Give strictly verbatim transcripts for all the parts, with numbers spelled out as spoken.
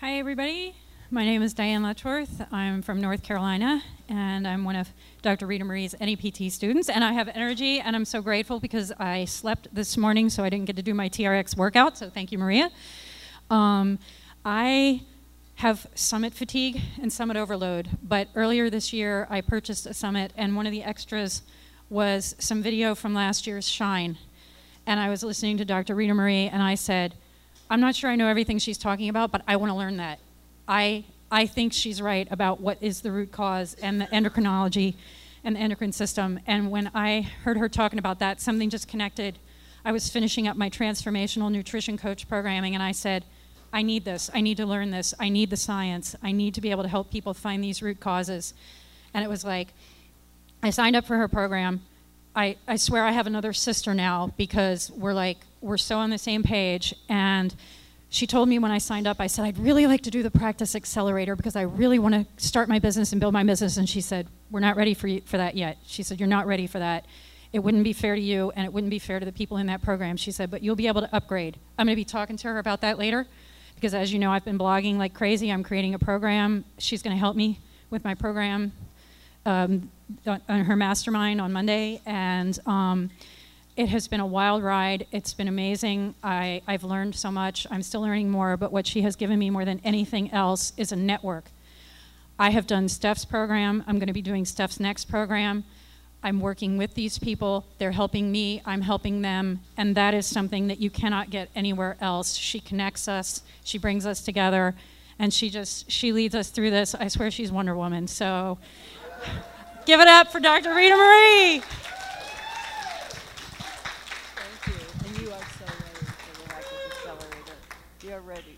Hi, everybody. My name is Diane Letchworth. I'm from North Carolina, and I'm one of Doctor Rita Marie's N E P T students. And I have energy, and I'm so grateful because I slept this morning, so I didn't get to do my T R X workout, so thank you, Maria. Um, I have summit fatigue and summit overload, but earlier this year, I purchased a summit, and one of the extras was some video from last year's Shine. And I was listening to Doctor Rita Marie, and I said, I'm not sure I know everything she's talking about, but I want to learn that. I, I think she's right about what is the root cause and the endocrinology and the endocrine system. And when I heard her talking about that, something just connected. I was finishing up my transformational nutrition coach programming, and I said, I need this. I need to learn this. I need the science. I need to be able to help people find these root causes. And it was like, I signed up for her program. I, I swear I have another sister now because we're like, we're so on the same page. And she told me when I signed up, I said, I'd really like to do the Practice Accelerator because I really want to start my business and build my business. And she said, we're not ready for, you, for that yet. She said, you're not ready for that. It wouldn't be fair to you, and it wouldn't be fair to the people in that program. She said, but you'll be able to upgrade. I'm going to be talking to her about that later because, as you know, I've been blogging like crazy. I'm creating a program. She's going to help me with my program. Um, on her mastermind on Monday, and um, it has been a wild ride. It's been amazing. I, I've learned so much. I'm still learning more, but what she has given me more than anything else is a network. I have done Steph's program. I'm going to be doing Steph's next program. I'm working with these people. They're helping me. I'm helping them, and that is something that you cannot get anywhere else. She connects us. She brings us together, and she just, she leads us through this. I swear she's Wonder Woman, so... Give it up for Doctor Rita Marie. Thank you. And you are so ready for the Practice Accelerator. You're ready.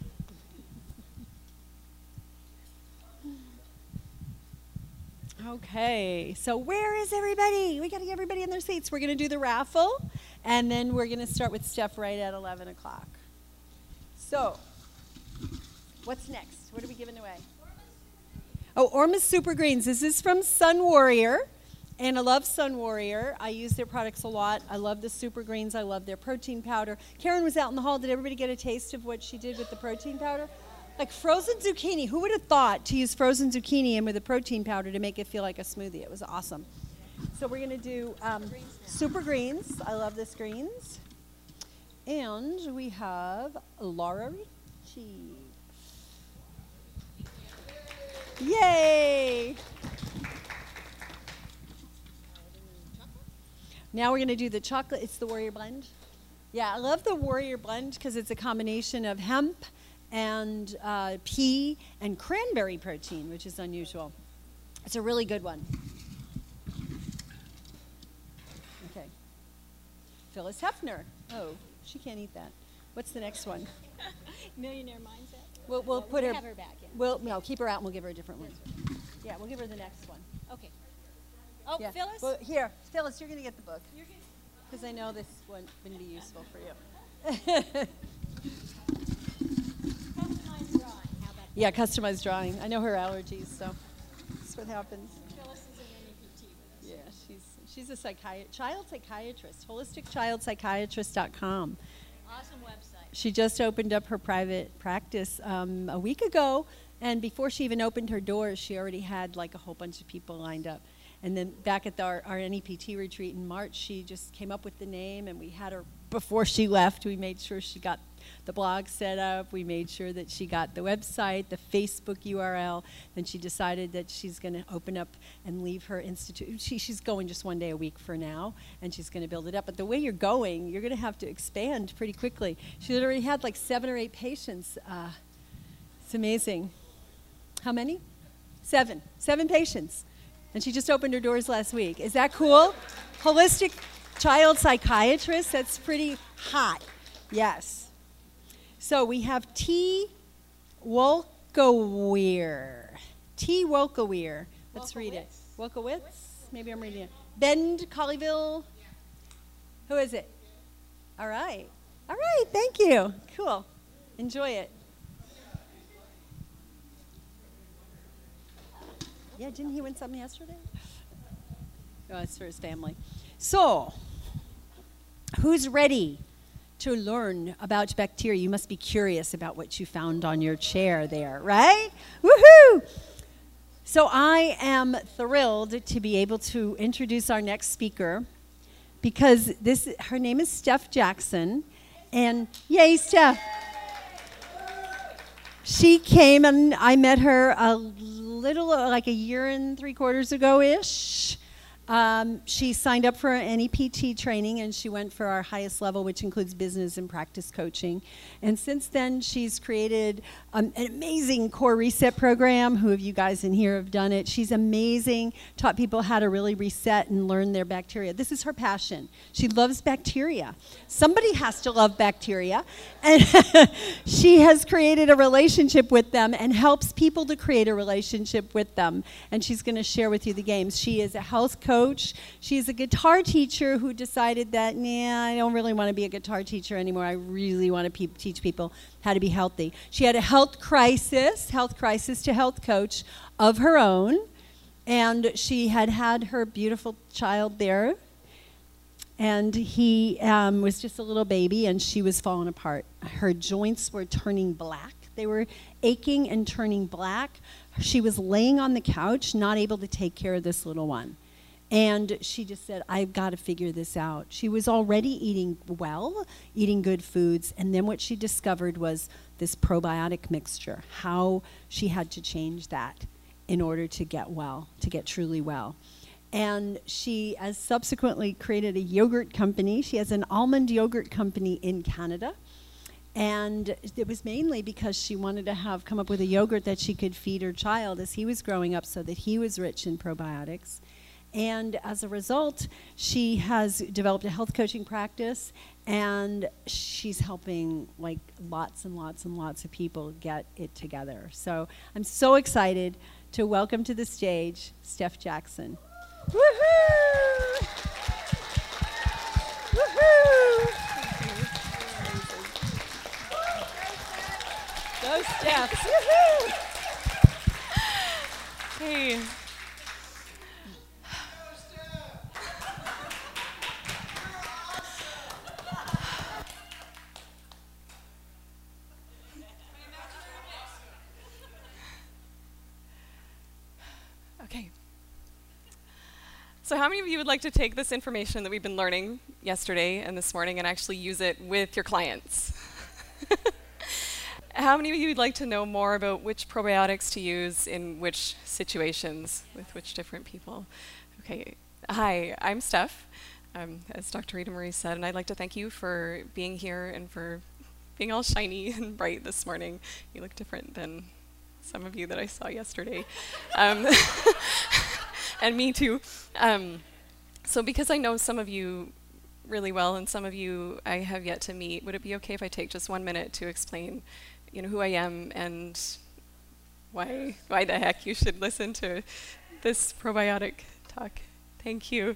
Okay, so where is everybody? We got to get everybody in their seats. We're going to do the raffle, and then we're going to start with Steph right at eleven o'clock. So, what's next? What are we giving away? Oh, Ormus Super Greens. This is from Sun Warrior, and I love Sun Warrior. I use their products a lot. I love the Super Greens. I love their protein powder. Karen was out in the hall. Did everybody get a taste of what she did with the protein powder? Like frozen zucchini. Who would have thought to use frozen zucchini in with a protein powder to make it feel like a smoothie? It was awesome. So we're going to do um, Super Greens. I love this greens. And we have Laura Ricci. Yay! Now we're going to do the chocolate. It's the Warrior Blend. Yeah, I love the Warrior Blend because it's a combination of hemp and uh, pea and cranberry protein, which is unusual. It's a really good one. Okay. Phyllis Hefner. Oh, she can't eat that. What's the next one? Millionaire Mindset. We'll, we'll Yeah, put we her. have her back in. We'll no, keep her out, and we'll give her a different one. Yeah, we'll give her the next one. Okay. Oh, Yeah. Phyllis? Well, here, Phyllis, you're going to get the book because I know this one wouldn't be useful for you. Customized drawing. How about that? Yeah, customized drawing. I know her allergies, so that's what happens. Phyllis is an N E P T with us. Yeah, she's she's a psychiat- child psychiatrist. holistic child psychiatrist dot com. Awesome website. She just opened up her private practice um, a week ago, and before she even opened her doors, she already had like a whole bunch of people lined up. And then back at the, our, our N E P T retreat in March, she just came up with the name, and we had her, before she left, we made sure she got the blog set up. We made sure that she got the website, the Facebook U R L. Then she decided that she's going to open up and leave her institute. She, she's going just one day a week for now, and she's going to build it up. But the way you're going, you're going to have to expand pretty quickly. She already had like seven or eight patients. Uh, it's amazing. How many? Seven. Seven patients. And she just opened her doors last week. Is that cool? Holistic child psychiatrist. That's pretty hot. Yes. So we have T. Wolkowicz. T. Wolkowicz. Let's read it. Wolkowicz? Maybe I'm reading it. Bend, Colleyville. Who is it? All right. All right. Thank you. Cool. Enjoy it. Yeah, didn't he win something yesterday? Oh, it's for his family. So, who's ready to learn about bacteria. You must be curious about what you found on your chair there, right? Woohoo! So I am thrilled to be able to introduce our next speaker because this her name is Steph Jackson, and yay, Steph! She came and I met her a little, uh, like a year and three quarters ago-ish. Um, she signed up for an N E P T training and she went for our highest level, which includes business and practice coaching. And since then, she's created um, an amazing core reset program. Who of you guys in here have done it? She's amazing, taught people how to really reset and learn their bacteria. This is her passion. She loves bacteria. Somebody has to love bacteria. And she has created a relationship with them and helps people to create a relationship with them. And she's going to share with you the games. She is a health coach. Coach. She's a guitar teacher who decided that, nah, I don't really want to be a guitar teacher anymore. I really want to pe- teach people how to be healthy. She had a health crisis, health crisis to health coach of her own, and she had had her beautiful child there, and he um, was just a little baby, and she was falling apart. Her joints were turning black. They were aching and turning black. She was laying on the couch, not able to take care of this little one. And she just said, I've got to figure this out. She was already eating well, eating good foods, and then what she discovered was this probiotic mixture, how she had to change that in order to get well, to get truly well. And she has subsequently created a yogurt company. She has an almond yogurt company in Canada. And it was mainly because she wanted to have come up with a yogurt that she could feed her child as he was growing up so that he was rich in probiotics. And as a result, she has developed a health coaching practice, and she's helping like lots and lots and lots of people get it together. So I'm so excited to welcome to the stage Steph Jackson. Woohoo! Woohoo! Go Steph! Woohoo! Hey. Okay. So how many of you would like to take this information that we've been learning yesterday and this morning and actually use it with your clients? How many of you would like to know more about which probiotics to use in which situations with which different people? Okay. Hi, I'm Steph, um, as Doctor Rita Marie said, and I'd like to thank you for being here and for being all shiny and bright this morning. You look different than some of you that I saw yesterday. Um, and me too. Um, so because I know some of you really well and some of you I have yet to meet, would it be okay if I take just one minute to explain, you know, who I am and why why the heck you should listen to this probiotic talk? Thank you.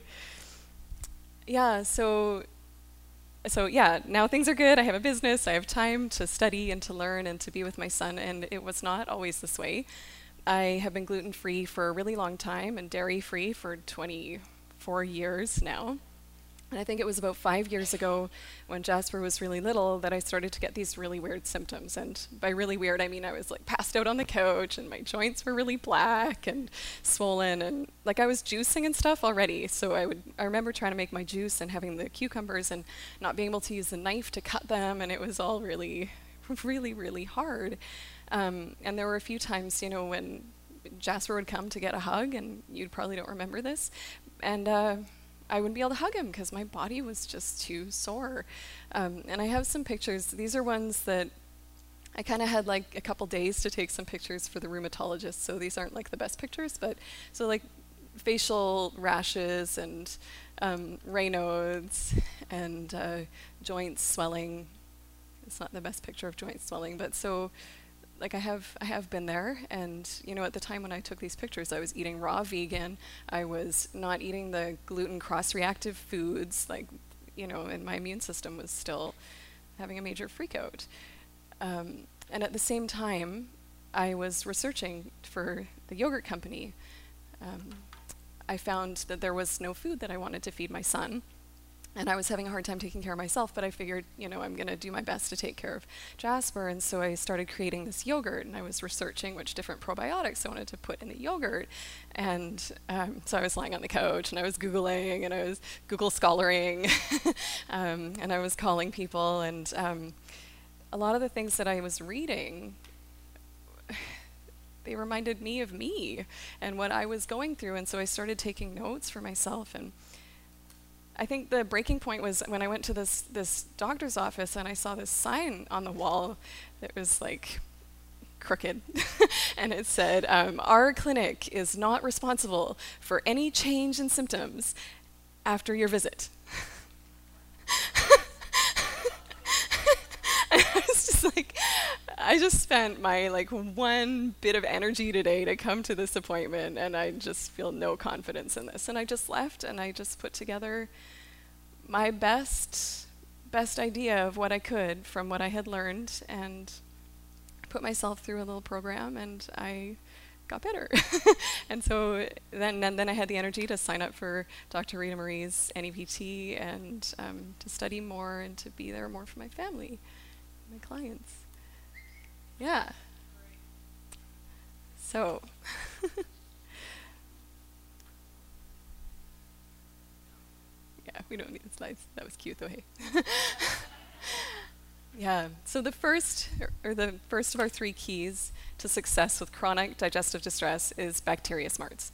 Yeah, so So yeah, now things are good. I have a business. I have time to study and to learn and to be with my son, and it was not always this way. I have been gluten-free for a really long time and dairy-free for twenty-four years now. And I think it was about five years ago when Jasper was really little that I started to get these really weird symptoms. And by really weird, I mean I was like passed out on the couch and my joints were really black and swollen, and like I was juicing and stuff already. So I would, I remember trying to make my juice and having the cucumbers and not being able to use the knife to cut them, and it was all really, really, really hard. Um, and there were a few times, you know, when Jasper would come to get a hug, and you probably don't remember this, and uh, I wouldn't be able to hug him because my body was just too sore. Um, and I have some pictures. These are ones that I kind of had like a couple days to take some pictures for the rheumatologist, so these aren't like the best pictures, but so like facial rashes and um, Raynaud's and uh, joint swelling. It's not the best picture of joint swelling, but so like I have I have been there, and you know, at the time when I took these pictures, I was eating raw vegan. I was not eating the gluten cross-reactive foods, like, you know, and my immune system was still having a major freak out. Um, and at the same time, I was researching for the yogurt company. Um, I found that there was no food that I wanted to feed my son. And I was having a hard time taking care of myself, but I figured, you know, I'm going to do my best to take care of Jasper. And so I started creating this yogurt, and I was researching which different probiotics I wanted to put in the yogurt. And um, so I was lying on the couch, and I was Googling, and I was Google scholaring, um, and I was calling people. And um, a lot of the things that I was reading, they reminded me of me and what I was going through. And so I started taking notes for myself. And I think the breaking point was when I went to this this doctor's office and I saw this sign on the wall that was like crooked. And it said, um, our clinic is not responsible for any change in symptoms after your visit. And I was just like, I just spent my like one bit of energy today to come to this appointment, and I just feel no confidence in this. And I just left, and I just put together my best best idea of what I could from what I had learned, and put myself through a little program, and I got better. And so then, and then I had the energy to sign up for Doctor Rita Marie's N E P T, and um, to study more and to be there more for my family, my clients. Yeah. So. Yeah, we don't need the slides. That was cute though, hey. Yeah, so the first, or the first of our three keys to success with chronic digestive distress is Bacteria Smarts.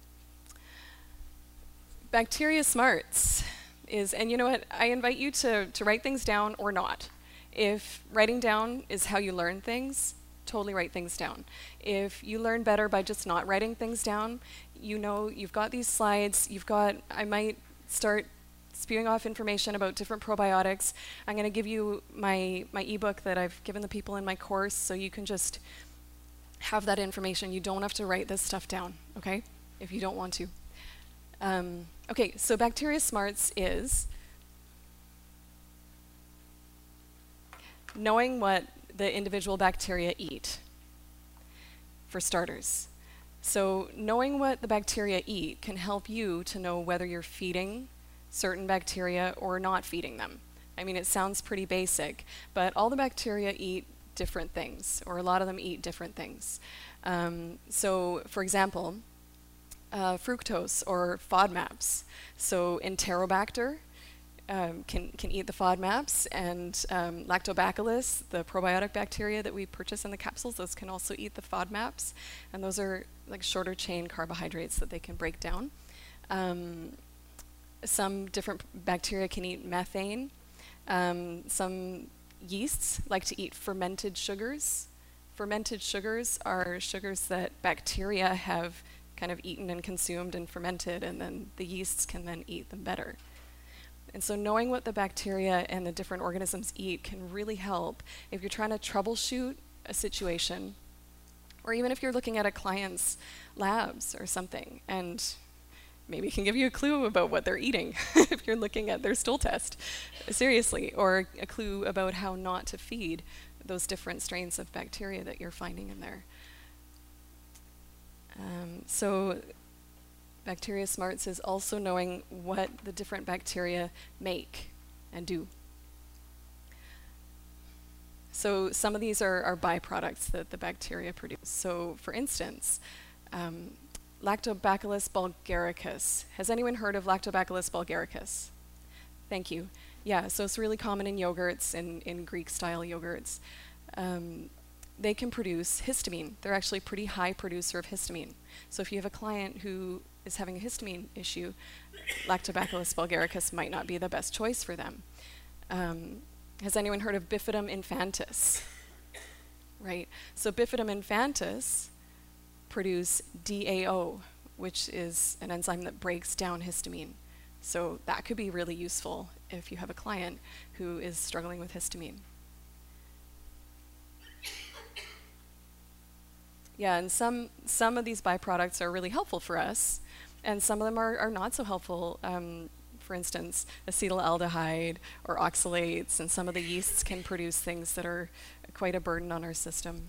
Bacteria Smarts is, and you know what, I invite you to, to write things down or not. If writing down is how you learn things, totally write things down. If you learn better by just not writing things down, you know, you've got these slides, you've got, I might start spewing off information about different probiotics. I'm going to give you my, my ebook that I've given the people in my course, so you can just have that information. You don't have to write this stuff down, okay, if you don't want to. Um, okay, so Bacteria Smarts is knowing what the individual bacteria eat, for starters. So knowing what the bacteria eat can help you to know whether you're feeding certain bacteria or not feeding them. I mean, it sounds pretty basic, but all the bacteria eat different things, or a lot of them eat different things. Um, so, for example, uh, fructose or FODMAPs. So Enterobacter um, can, can eat the FODMAPs, and um, Lactobacillus, the probiotic bacteria that we purchase in the capsules, those can also eat the FODMAPs, and those are like shorter chain carbohydrates that they can break down. Um, Some different bacteria can eat methane. Um, some yeasts like to eat fermented sugars. Fermented sugars are sugars that bacteria have kind of eaten and consumed and fermented, and then the yeasts can then eat them better. And so knowing what the bacteria and the different organisms eat can really help if you're trying to troubleshoot a situation, or even if you're looking at a client's labs or something, and maybe it can give you a clue about what they're eating if you're looking at their stool test, seriously, or a clue about how not to feed those different strains of bacteria that you're finding in there. Um, so Bacteria Smarts is also knowing what the different bacteria make and do. So some of these are, are byproducts that the bacteria produce. So for instance, um, Lactobacillus bulgaricus. Has anyone heard of Lactobacillus bulgaricus? Thank you. Yeah, so it's really common in yogurts and in Greek-style yogurts. Um, they can produce histamine. They're actually a pretty high producer of histamine. So if you have a client who is having a histamine issue, Lactobacillus bulgaricus might not be the best choice for them. Um, has anyone heard of Bifidum infantis? Right, so Bifidum infantis produce D A O, which is an enzyme that breaks down histamine. So that could be really useful if you have a client who is struggling with histamine. Yeah, and some, some of these byproducts are really helpful for us, and some of them are, are not so helpful. Um, for instance, acetaldehyde or oxalates, and some of the yeasts can produce things that are quite a burden on our system.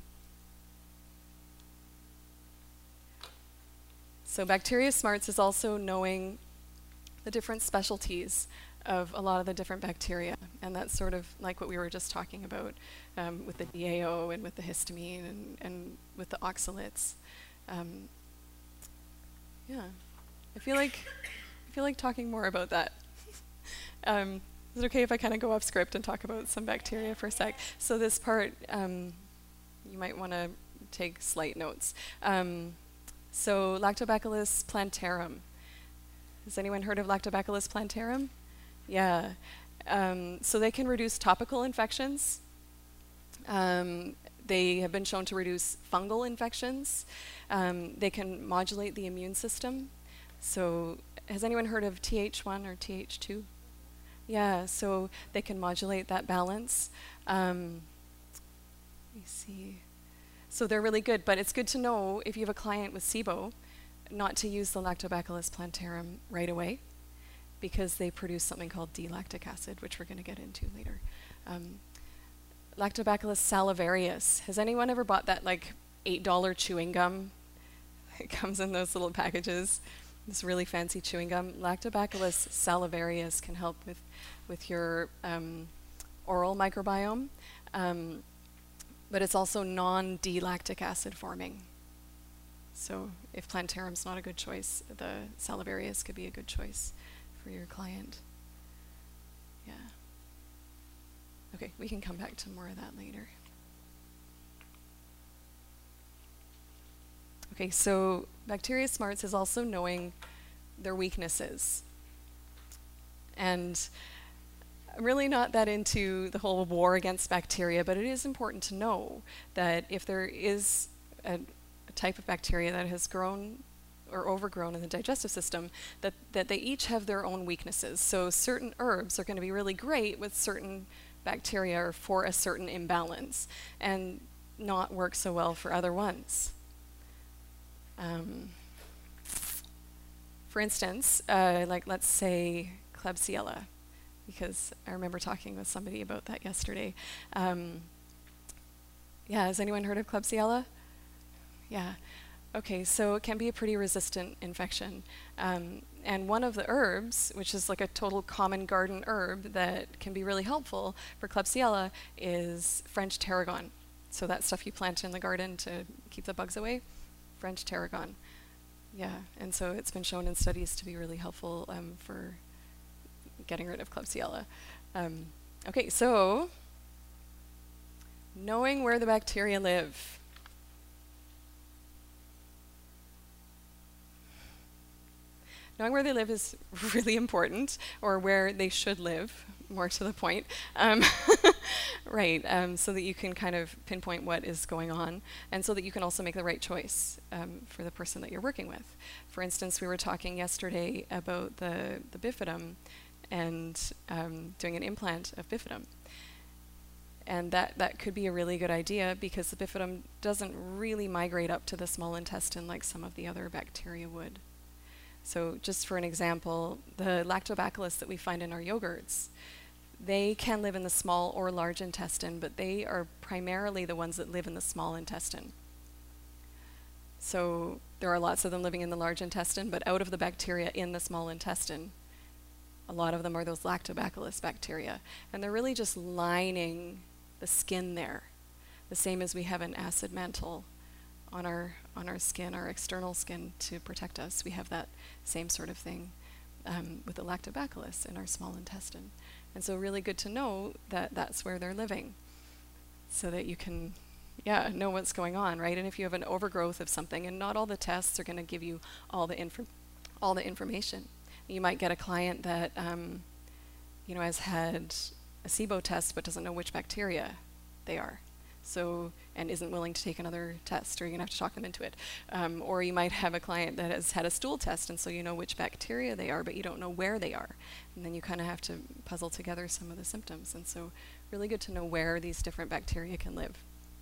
So Bacteria Smarts is also knowing the different specialties of a lot of the different bacteria. And that's sort of like what we were just talking about um, with the D A O and with the histamine and, and with the oxalates. Um, yeah, I feel like I feel like talking more about that. um, is it okay if I kind of go off script and talk about some bacteria for a sec? So this part, um, you might want to take slight notes. Um, so Lactobacillus plantarum. Has anyone heard of Lactobacillus plantarum? Yeah. Um, so they can reduce topical infections. Um, they have been shown to reduce fungal infections. Um, they can modulate the immune system. So has anyone heard of T H one or T H two? Yeah, so they can modulate that balance. Um, let me see. So they're really good, but it's good to know if you have a client with SIBO not to use the Lactobacillus plantarum right away, because they produce something called D-lactic acid, which we're going to get into later. Um, Lactobacillus salivarius. Has anyone ever bought that like eight dollar chewing gum? It comes in those little packages. This really fancy chewing gum. Lactobacillus salivarius can help with, with your um, oral microbiome, um, but it's also non-D-lactic acid forming. So if plantarum's not a good choice, the salivarius could be a good choice for your client. Yeah. Okay, we can come back to more of that later. Okay, so Bacteria Smarts is also knowing their weaknesses. And I'm really not that into the whole war against bacteria, but it is important to know that if there is a, a type of bacteria that has grown or overgrown in the digestive system, that, that they each have their own weaknesses. So certain herbs are going to be really great with certain bacteria or for a certain imbalance, and not work so well for other ones. Um, for instance, uh, like let's say Klebsiella, because I remember talking with somebody about that yesterday. Um, yeah, has anyone heard of Klebsiella? Yeah. Okay, so it can be a pretty resistant infection. Um, and one of the herbs, which is like a total common garden herb that can be really helpful for Klebsiella, is French tarragon. So that stuff you plant in the garden to keep the bugs away, French tarragon. Yeah, and so it's been shown in studies to be really helpful um, for getting rid of Klebsiella. Um, okay, so knowing where the bacteria live. Knowing where they live is really important, or where they should live, more to the point. Um, right, um, so that you can kind of pinpoint what is going on, and so that you can also make the right choice um, for the person that you're working with. For instance, we were talking yesterday about the, the bifidum and um, doing an implant of bifidum. And that, that could be a really good idea because the bifidum doesn't really migrate up to the small intestine like some of the other bacteria would. So just for an example, the lactobacillus that we find in our yogurts, they can live in the small or large intestine, but they are primarily the ones that live in the small intestine. So there are lots of them living in the large intestine, but out of the bacteria in the small intestine, a lot of them are those lactobacillus bacteria. And they're really just lining the skin there, the same as we have an acid mantle on our on our skin, our external skin, to protect us. We have that same sort of thing um, with the lactobacillus in our small intestine. And so really good to know that that's where they're living so that you can, yeah, know what's going on, right? And if you have an overgrowth of something, and not all the tests are going to give you all the, inf all the information. You might get a client that, um, you know, has had a SIBO test but doesn't know which bacteria they are. So, and isn't willing to take another test, or you're going to have to talk them into it. Um, or you might have a client that has had a stool test, and so you know which bacteria they are, but you don't know where they are. And then you kind of have to puzzle together some of the symptoms. And so really good to know where these different bacteria can live.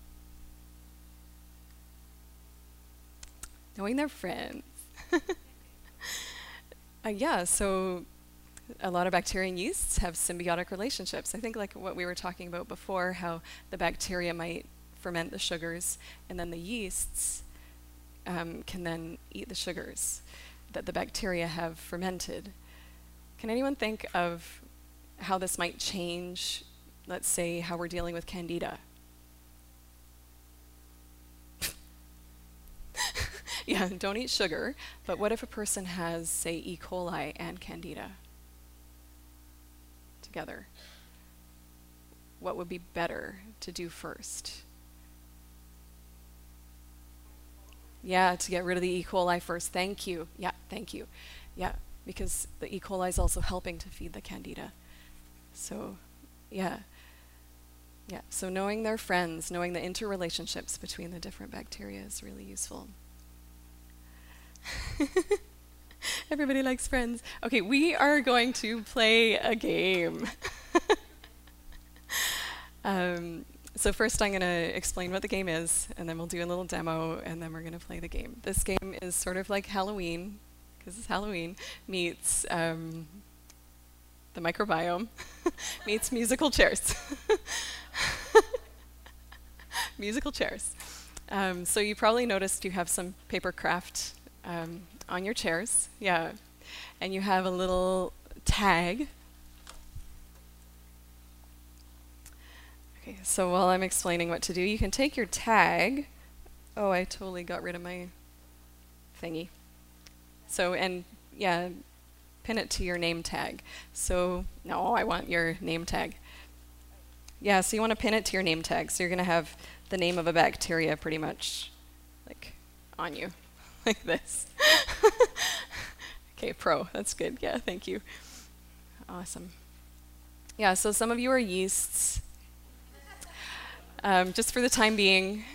Knowing their friends. uh, yeah, so a lot of bacteria and yeasts have symbiotic relationships. I think like what we were talking about before, how the bacteria might ferment the sugars, and then the yeasts um, can then eat the sugars that the bacteria have fermented. Can anyone think of how this might change, let's say, how we're dealing with Candida. Yeah, don't eat sugar, but what if a person has, say, E. coli and Candida together? What would be better to do first? Yeah, to get rid of the E. coli first. Thank you. Yeah, thank you. Yeah, because the E. coli is also helping to feed the Candida. So, yeah. Yeah, so knowing their friends, knowing the interrelationships between the different bacteria is really useful. Everybody likes friends. Okay, we are going to play a game. um, so first I'm going to explain what the game is, and then we'll do a little demo, and then we're going to play the game. This game is sort of like Halloween, because it's Halloween, meets um, the microbiome, meets musical chairs. Musical chairs. Um, so you probably noticed you have some paper craft um, on your chairs, yeah, and you have a little tag. Okay, so while I'm explaining what to do, you can take your tag. Oh, I totally got rid of my thingy. So, and yeah, pin it to your name tag. So, no, I want your name tag. Yeah, so you want to pin it to your name tag. So you're going to have the name of a bacteria pretty much like on you, like this. Okay, pro, that's good. Yeah, thank you. Awesome. Yeah, so some of you are yeasts. Um, just for the time being.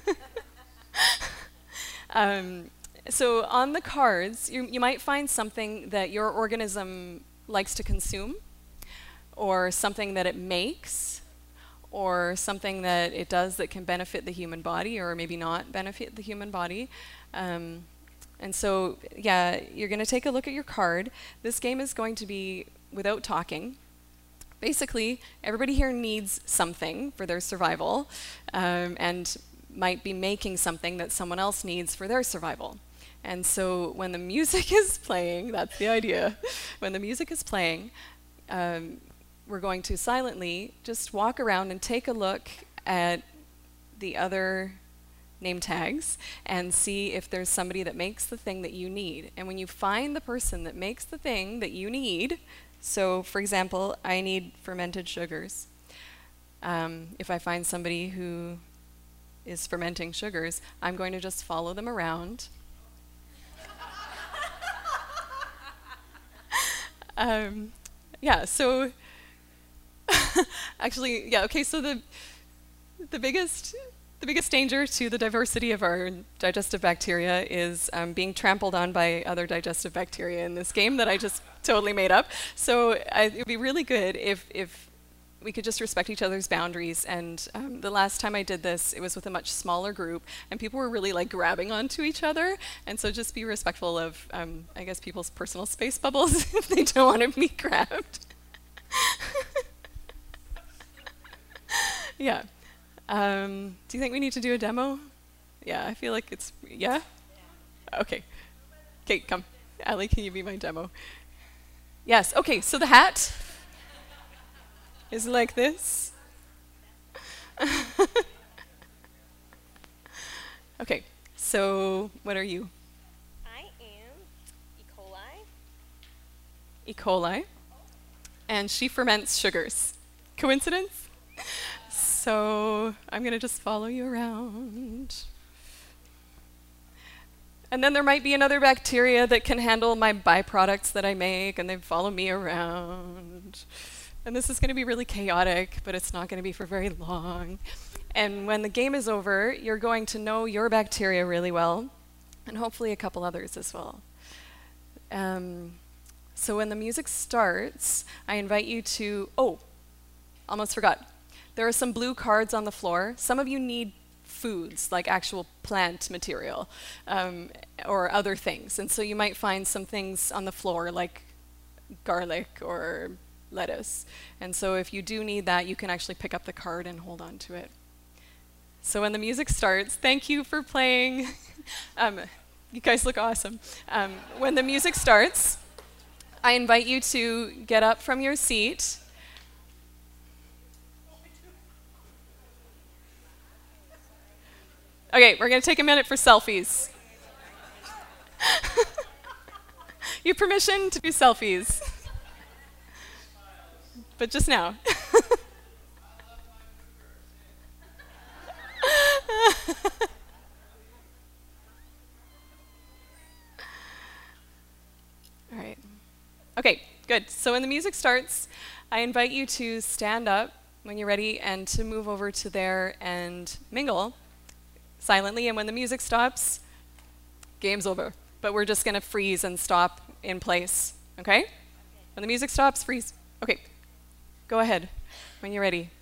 um, so on the cards, you, you might find something that your organism likes to consume, or something that it makes, or something that it does that can benefit the human body or maybe not benefit the human body. Um, and so, yeah, you're going to take a look at your card. This game is going to be without talking. Basically, everybody here needs something for their survival, um, and might be making something that someone else needs for their survival. And so when the music is playing, that's the idea, when the music is playing, um, we're going to silently just walk around and take a look at the other name tags and see if there's somebody that makes the thing that you need. And when you find the person that makes the thing that you need, so for example, I need fermented sugars. Um, if I find somebody who is fermenting sugars, I'm going to just follow them around. um, yeah, so actually, yeah, okay, so the the biggest the biggest danger to the diversity of our digestive bacteria is um, being trampled on by other digestive bacteria in this game that I just totally made up. So I, it would be really good if if we could just respect each other's boundaries. And um, the last time I did this, it was with a much smaller group, and people were really like grabbing onto each other. And so just be respectful of, um, I guess, people's personal space bubbles if they don't want to be grabbed. Yeah. Um, do you think we need to do a demo? Yeah, I feel like it's, yeah? Okay. Okay, come. Allie, can you be my demo? Yes, okay, so the hat is like this. Okay, so what are you? I am E. coli. E. coli. And she ferments sugars. Coincidence? So I'm going to just follow you around. And then there might be another bacteria that can handle my byproducts that I make, and they follow me around. And this is going to be really chaotic, but it's not going to be for very long. And when the game is over, you're going to know your bacteria really well, and hopefully a couple others as well. Um, so when the music starts, I invite you to, oh, almost forgot. There are some blue cards on the floor. Some of you need foods, like actual plant material, um, or other things. And so you might find some things on the floor, like garlic or lettuce. And so if you do need that, you can actually pick up the card and hold on to it. So when the music starts, thank you for playing. um, you guys look awesome. Um, when the music starts, I invite you to get up from your seat, Okay, we're going to take a minute for selfies. You have permission to do selfies. But just now. All right. Okay, good. So when the music starts, I invite you to stand up when you're ready and to move over to there and mingle silently. And when the music stops, game's over. But we're just going to freeze and stop in place, okay? When the music stops, freeze. Okay, go ahead when you're ready.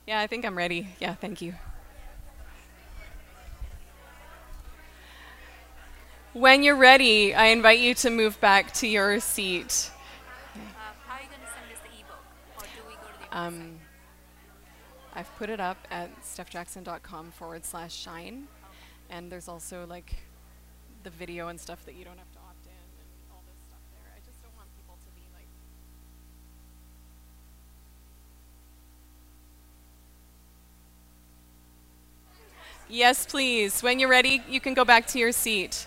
Yeah, I think I'm ready. Yeah, thank you. When you're ready, I invite you to move back to your seat. Uh, how are you going to send us the ebook? Or do we go to the Um, I've put it up at stephjackson.com forward slash shine. And there's also like the video and stuff that you don't have to opt in and all this stuff there. I just don't want people to be like... Yes, please. When you're ready, you can go back to your seat.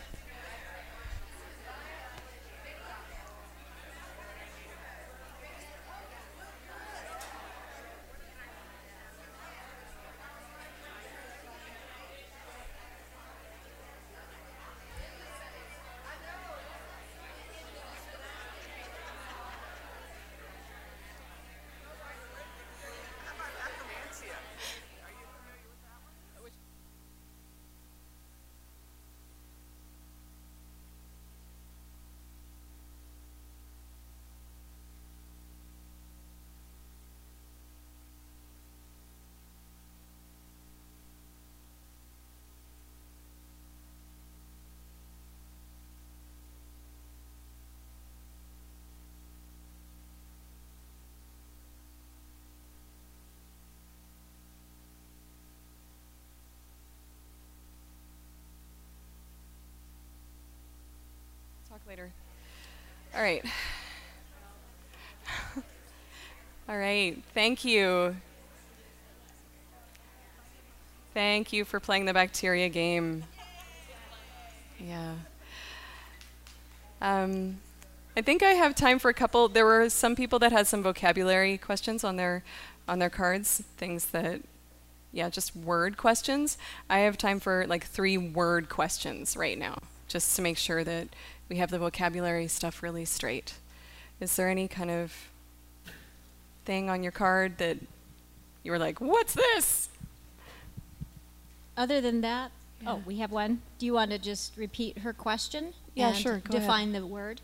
Talk later. All right. All right. Thank you. Thank you for playing the bacteria game. Yeah. Um, I think I have time for a couple. There were some people that had some vocabulary questions on their on their cards, things that, yeah, just word questions. I have time for like three word questions right now, just to make sure that we have the vocabulary stuff really straight. Is there any kind of thing on your card that you were like, what's this? Other than that, Yeah. oh, we have one. Do you want to just repeat her question? Yeah, and sure, go ahead. define the word?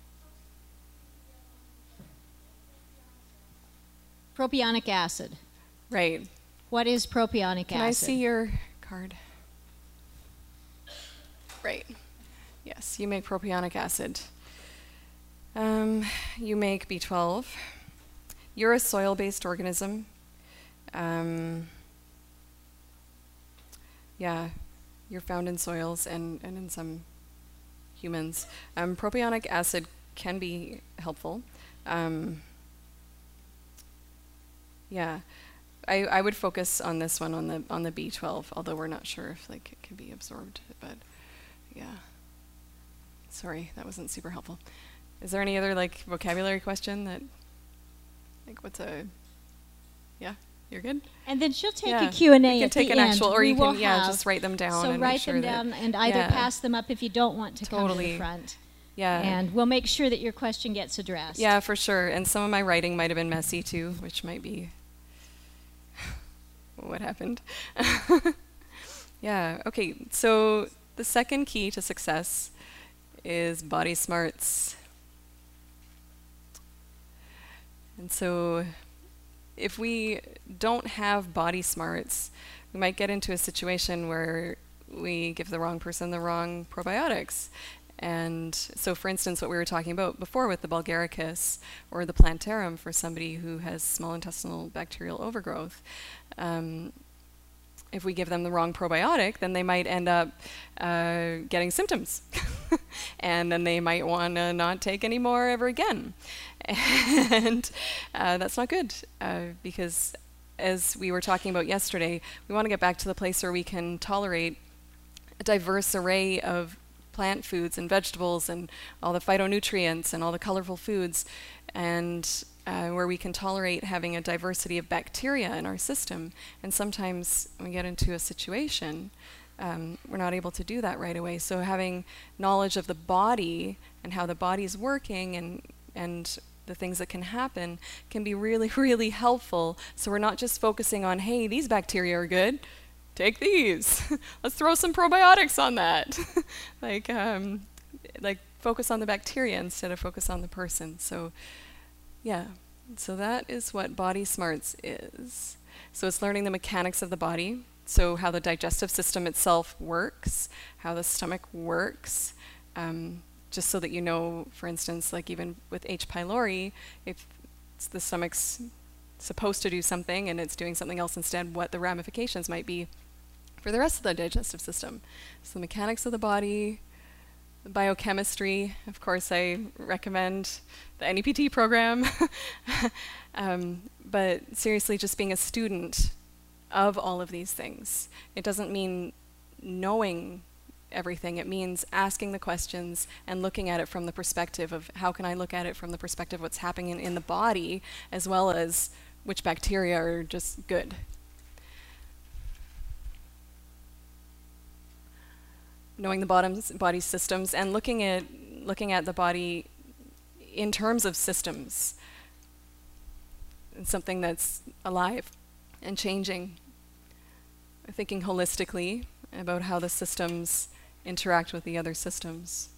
Propionic acid. Right. What is propionic Can acid? I see your card? Right. Yes, you make propionic acid. Um, you make B twelve. You're a soil-based organism. Um, yeah, you're found in soils and, and in some humans. Um, propionic acid can be helpful. Um, yeah, I, I would focus on this one on the on the B twelve, although we're not sure if like it can be absorbed. But yeah, sorry, that wasn't super helpful. Is there any other like vocabulary question that, like, what's a, yeah, you're good? And then she'll take Yeah. a Q and A You can at take the an end. actual, or We you will can, yeah, have. just write them down So and write make sure them that, down and either yeah, pass them up if you don't want to come to Totally. the front. yeah, And we'll make sure that your question gets addressed. yeah, for sure. And some of my writing might have been messy too, which might be what happened. Yeah. Okay. So the second key to success is body smarts. And so if we don't have body smarts, we might get into a situation where we give the wrong person the wrong probiotics. And so, for instance, what we were talking about before with the Bulgaricus or the Plantarum for somebody who has small intestinal bacterial overgrowth, um, if we give them the wrong probiotic, then they might end up uh, getting symptoms. And then they might want to not take any more ever again. And uh, that's not good, uh, because as we were talking about yesterday, we want to get back to the place where we can tolerate a diverse array of plant foods and vegetables and all the phytonutrients and all the colorful foods, and uh, where we can tolerate having a diversity of bacteria in our system. And sometimes when we get into a situation, um, we're not able to do that right away. So having knowledge of the body and how the body's working and and the things that can happen can be really, really helpful. So we're not just focusing on, hey, these bacteria are good, take these. Let's throw some probiotics on that. like, um, like focus on the bacteria instead of focus on the person. So, yeah. So that is what Body Smarts is. So it's learning the mechanics of the body, so how the digestive system itself works, how the stomach works, um, just so that you know, for instance, like even with H. pylori, if it's the stomach's supposed to do something and it's doing something else instead, what the ramifications might be for the rest of the digestive system. So the mechanics of the body, the biochemistry, of course I recommend the N E P T program, um, but seriously just being a student of all of these things. It doesn't mean knowing everything, it means asking the questions and looking at it from the perspective of how can I look at it from the perspective of what's happening in, in the body, as well as which bacteria are just good. Knowing the bottom's, body systems and looking at looking at the body in terms of systems. It's something that's alive and changing. Thinking holistically about how the systems interact with the other systems.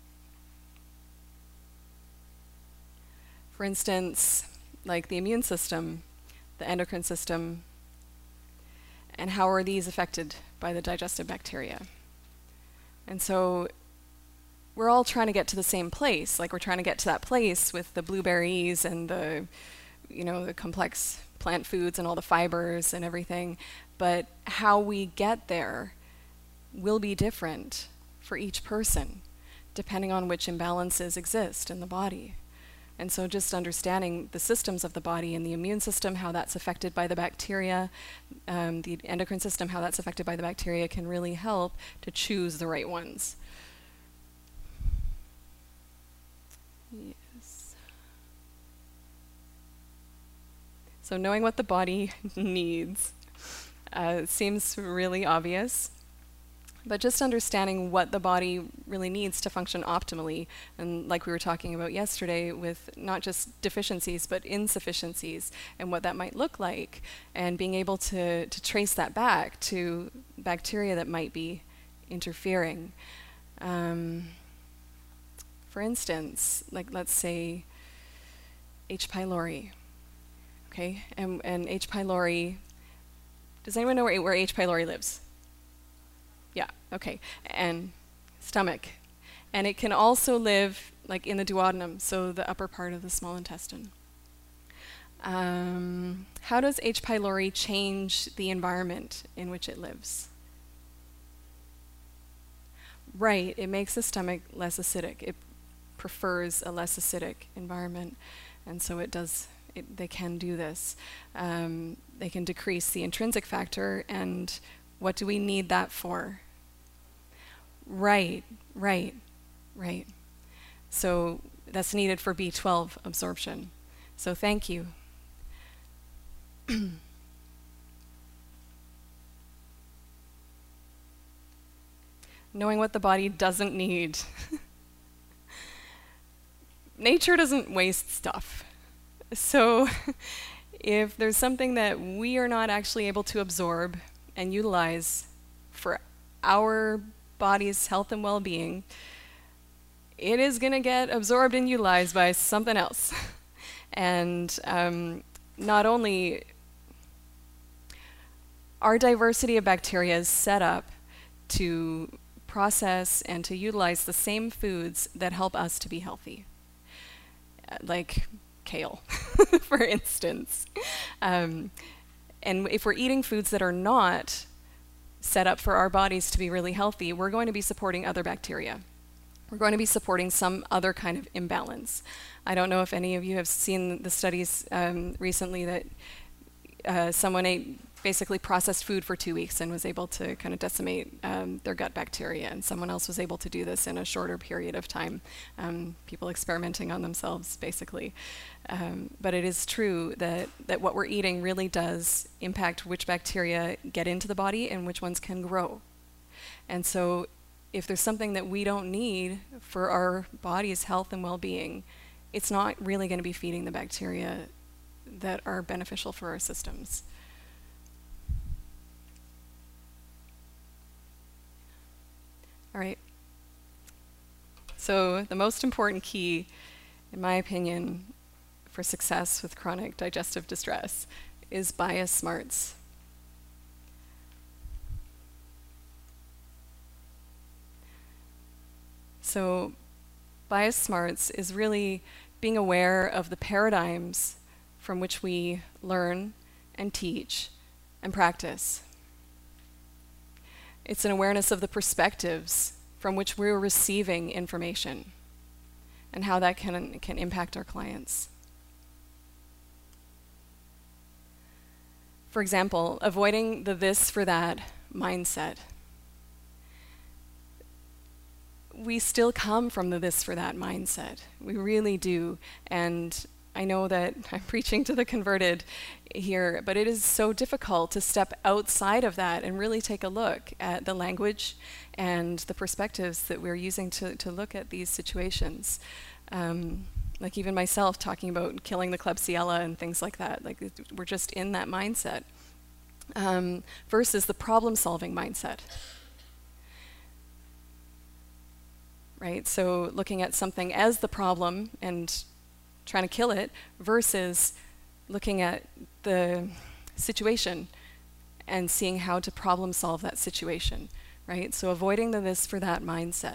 For instance, like the immune system, the endocrine system, and how are these affected by the digestive bacteria? And so we're all trying to get to the same place, like we're trying to get to that place with the blueberries and the, you know, the complex plant foods and all the fibers and everything, but how we get there will be different for each person, depending on which imbalances exist in the body. And so just understanding the systems of the body and the immune system, how that's affected by the bacteria, um, the endocrine system, how that's affected by the bacteria can really help to choose the right ones. Yes. So knowing what the body needs uh, seems really obvious. But just understanding what the body really needs to function optimally, and like we were talking about yesterday with not just deficiencies but insufficiencies and what that might look like, and being able to, to trace that back to bacteria that might be interfering. Um, for instance, like let's say H. pylori, okay? And, and H. pylori, does anyone know where, where H. pylori lives? Yeah, okay, and stomach. And it can also live like in the duodenum, so the upper part of the small intestine. Um, how does H. pylori change the environment in which it lives? Right, it makes the stomach less acidic. It prefers a less acidic environment, and so it does, it, they can do this. Um, they can decrease the intrinsic factor, and what do we need that for? Right, right, right. So that's needed for B twelve absorption. So thank you. Knowing what the body doesn't need. Nature doesn't waste stuff. So if there's something that we are not actually able to absorb and utilize for our body's health and well-being, it is going to get absorbed and utilized by something else. And um, not only our diversity of bacteria is set up to process and to utilize the same foods that help us to be healthy, uh, like kale, for instance. Um, and if we're eating foods that are not set up for our bodies to be really healthy, we're going to be supporting other bacteria. We're going to be supporting some other kind of imbalance. I don't know if any of you have seen the studies um, recently that uh, someone ate basically processed food for two weeks and was able to kind of decimate um, their gut bacteria, and someone else was able to do this in a shorter period of time. Um, people experimenting on themselves, basically. Um, but it is true that, that what we're eating really does impact which bacteria get into the body and which ones can grow. And so if there's something that we don't need for our body's health and well-being, it's not really going to be feeding the bacteria that are beneficial for our systems. All right. So the most important key, in my opinion, for success with chronic digestive distress is bias smarts. So bias smarts is really being aware of the paradigms from which we learn and teach and practice. It's an awareness of the perspectives from which we're receiving information and how that can, can impact our clients. For example, avoiding the this for that mindset. We still come from the this for that mindset. We really do. And I know that I'm preaching to the converted here, but it is so difficult to step outside of that and really take a look at the language and the perspectives that we're using to, to look at these situations. Um, like even myself talking about killing the Klebsiella and things like that. Like it, we're just in that mindset. Um, versus the problem-solving mindset. Right? So looking at something as the problem and trying to kill it versus looking at the situation and seeing how to problem solve that situation, right? So avoiding the this for that mindset.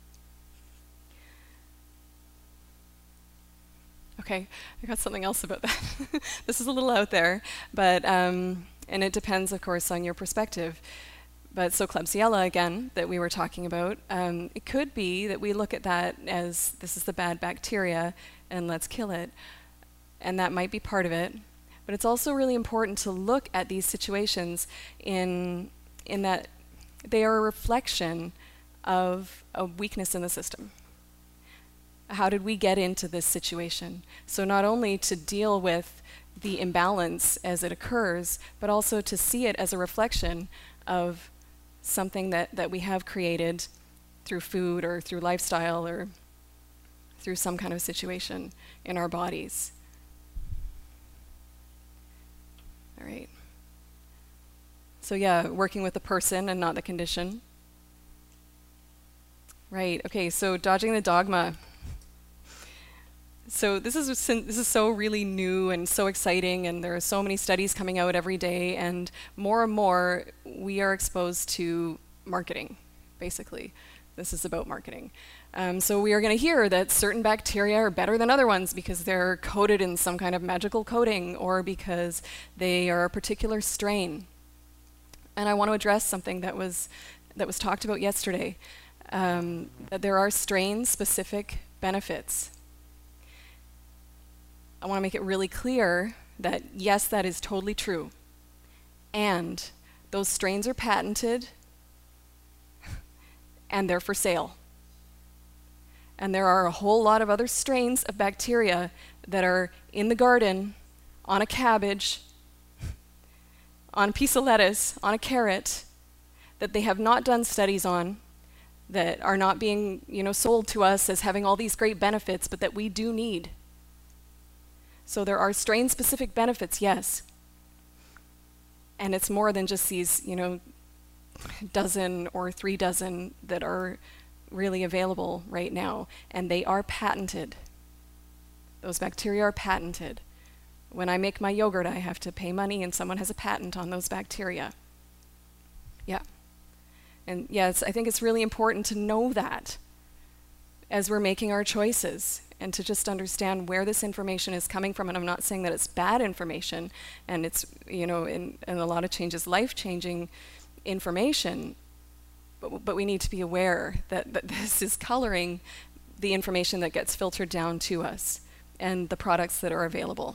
Okay, I got something else about that. This is a little out there, but, um, and it depends, of course, on your perspective. But so Klebsiella, again, that we were talking about, um, it could be that we look at that as this is the bad bacteria and let's kill it. And that might be part of it. But it's also really important to look at these situations in, in that they are a reflection of a weakness in the system. How did we get into this situation? So not only to deal with the imbalance as it occurs, but also to see it as a reflection of something that, that we have created through food or through lifestyle or through some kind of situation in our bodies. All right. So yeah, working with the person and not the condition. Right, okay, so dodging the dogma. So this is this is so really new and so exciting, and there are so many studies coming out every day, and more and more we are exposed to marketing, basically. This is about marketing. Um, so we are going to hear that certain bacteria are better than other ones because they're coated in some kind of magical coating or because they are a particular strain. And I want to address something that was, that was talked about yesterday, um, that there are strain-specific benefits. I want to make it really clear that yes, that is totally true. And those strains are patented and they're for sale. And there are a whole lot of other strains of bacteria that are in the garden, on a cabbage, on a piece of lettuce, on a carrot, that they have not done studies on, that are not being, you know, sold to us as having all these great benefits, but that we do need. So there are strain-specific benefits, yes. And it's more than just these, you know, dozen or three dozen that are really available right now. And they are patented. Those bacteria are patented. When I make my yogurt, I have to pay money and someone has a patent on those bacteria. Yeah. And yes, I think it's really important to know that as we're making our choices, and to just understand where this information is coming from. And I'm not saying that it's bad information, and it's, you know, in, in a lot of changes, life-changing information, but, but we need to be aware that, that this is coloring the information that gets filtered down to us and the products that are available.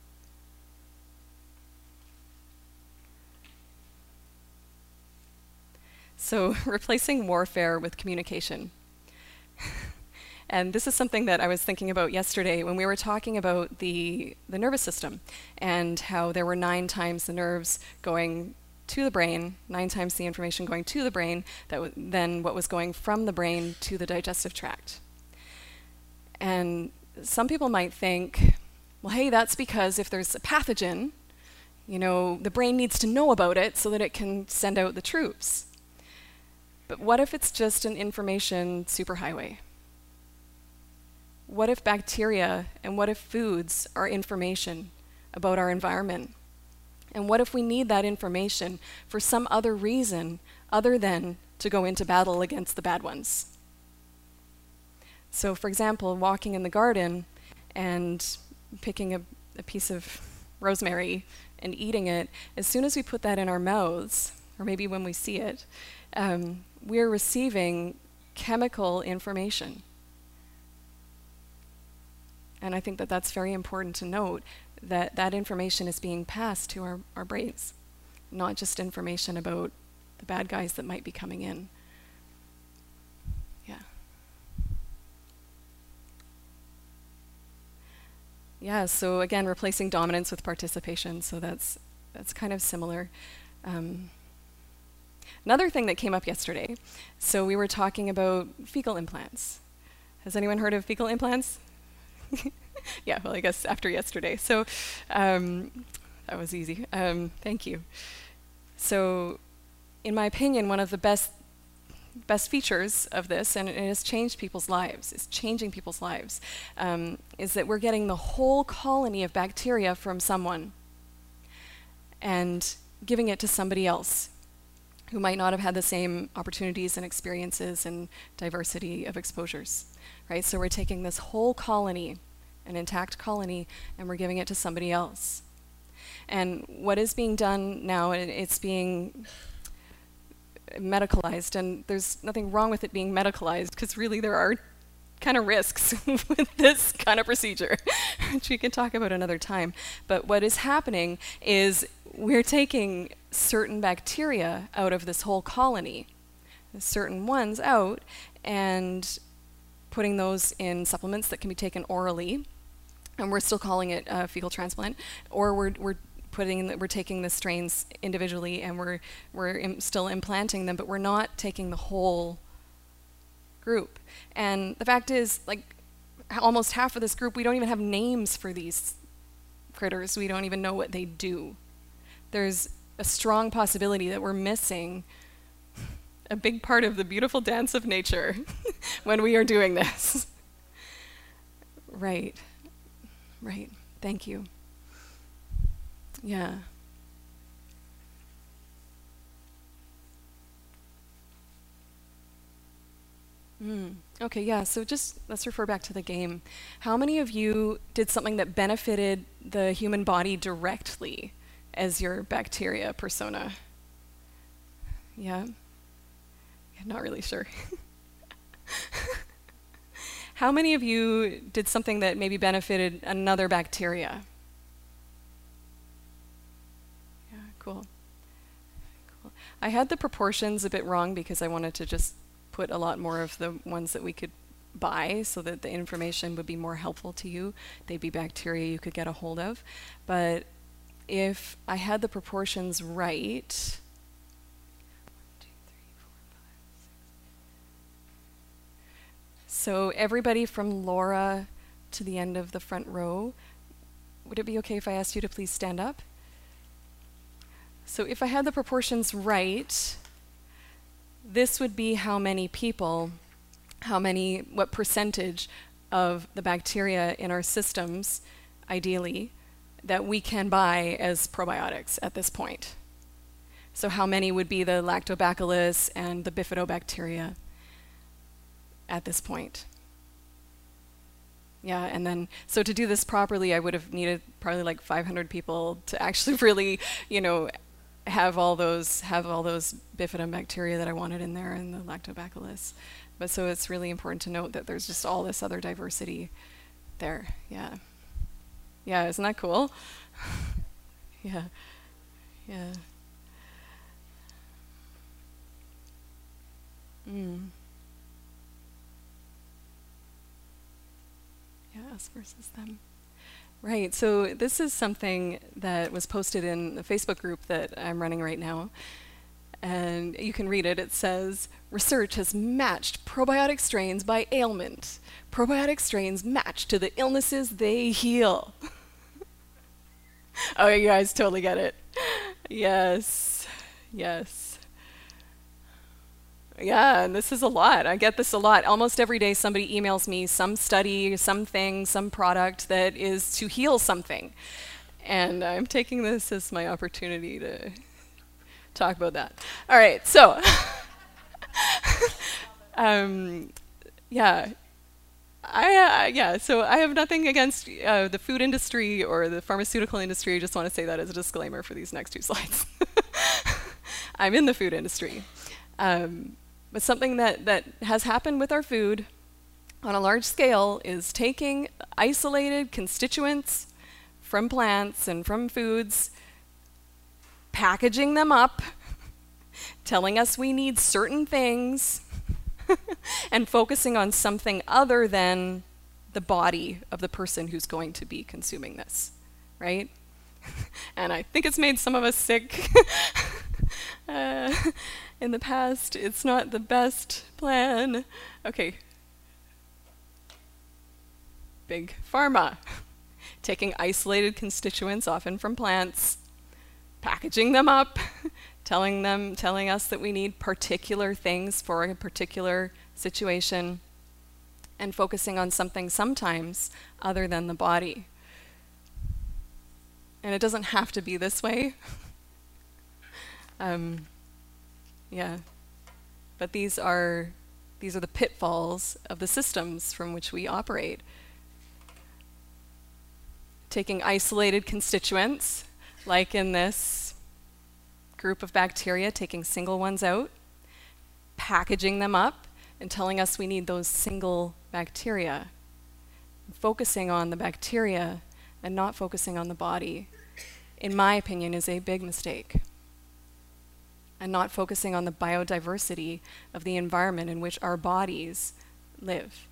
So replacing warfare with communication. And this is something that I was thinking about yesterday when we were talking about the, the nervous system and how there were nine times the nerves going to the brain, nine times the information going to the brain that w than what was going from the brain to the digestive tract. And some people might think, well, hey, that's because if there's a pathogen, you know, the brain needs to know about it so that it can send out the troops. But what if it's just an information superhighway? What if bacteria and what if foods are information about our environment, And what if we need that information for some other reason other than to go into battle against the bad ones? So for example, walking in the garden and picking a, a piece of rosemary and eating it, as soon as we put that in our mouths, or maybe when we see it, um, we're receiving chemical information. And I think that that's very important to note, that that information is being passed to our, our brains, not just information about the bad guys that might be coming in. Yeah. Yeah, so again, replacing dominance with participation, so that's, that's kind of similar. Um, another thing that came up yesterday, so we were talking about fecal implants. Has anyone heard of fecal implants? Yeah, well, I guess after yesterday. So um, that was easy. Um, thank you. So in my opinion, one of the best best features of this, and it has changed people's lives, it's changing people's lives, um, is that we're getting the whole colony of bacteria from someone and giving it to somebody else who might not have had the same opportunities and experiences and diversity of exposures, right? So we're taking this whole colony, an intact colony, and we're giving it to somebody else. And what is being done now, it, it's being medicalized, and there's nothing wrong with it being medicalized, because really there are kind of risks with this kind of procedure, which we can talk about another time. But what is happening is we're taking certain bacteria out of this whole colony, certain ones out, and putting those in supplements that can be taken orally, and we're still calling it a fecal transplant, or we're, we're putting in the, we're taking the strains individually and we're we're im still implanting them, but we're not taking the whole group. And the fact is, like, almost half of this group, we don't even have names for these critters. We don't even know what they do. There's a strong possibility that we're missing a big part of the beautiful dance of nature when we are doing this. Right, right, thank you. Yeah. Mm. Okay, yeah, so just let's refer back to the game. How many of you did something that benefited the human body directly as your bacteria persona? Yeah? Yeah, not really sure. How many of you did something that maybe benefited another bacteria? Cool. Cool. I had the proportions a bit wrong because I wanted to just put a lot more of the ones that we could buy so that the information would be more helpful to you. They'd be bacteria you could get a hold of. But if I had the proportions right, one, two, three, four, five, six. So everybody from Laura to the end of the front row, would it be okay if I asked you to please stand up? So if I had the proportions right, this would be how many people, how many, what percentage of the bacteria in our systems, ideally, that we can buy as probiotics at this point. So how many would be the lactobacillus and the bifidobacteria at this point? Yeah, and then, so to do this properly, I would have needed probably like five hundred people to actually really, you know, have all those have all those bifidobacteria that I wanted in there and the lactobacillus. But so it's really important to note that there's just all this other diversity there. Yeah. Yeah, isn't that cool? Yeah. Yeah. Mm. Yeah, us versus them. Right, so this is something that was posted in the Facebook group that I'm running right now. And you can read it. It says, research has matched probiotic strains by ailment. Probiotic strains match to the illnesses they heal. Oh, you guys totally get it. Yes, yes. Yeah, and this is a lot. I get this a lot. Almost every day somebody emails me some study, something, some product that is to heal something. And I'm taking this as my opportunity to talk about that. All right, so, um, yeah. I, uh, yeah, so I have nothing against uh, the food industry or the pharmaceutical industry. I just want to say that as a disclaimer for these next two slides. I'm in the food industry. Um, but something that, that has happened with our food on a large scale is taking isolated constituents from plants and from foods, packaging them up, telling us we need certain things, and focusing on something other than the body of the person who's going to be consuming this, right? And I think it's made some of us sick uh, in the past. It's not the best plan. Okay. Big pharma, taking isolated constituents, often from plants, packaging them up, telling them, telling us that we need particular things for a particular situation, and focusing on something sometimes other than the body. And it doesn't have to be this way. um, yeah, but these are these are the pitfalls of the systems from which we operate. Taking isolated constituents, like in this group of bacteria, taking single ones out, packaging them up, and telling us we need those single bacteria. Focusing on the bacteria and not focusing on the body, in my opinion, is a big mistake. And not focusing on the biodiversity of the environment in which our bodies live.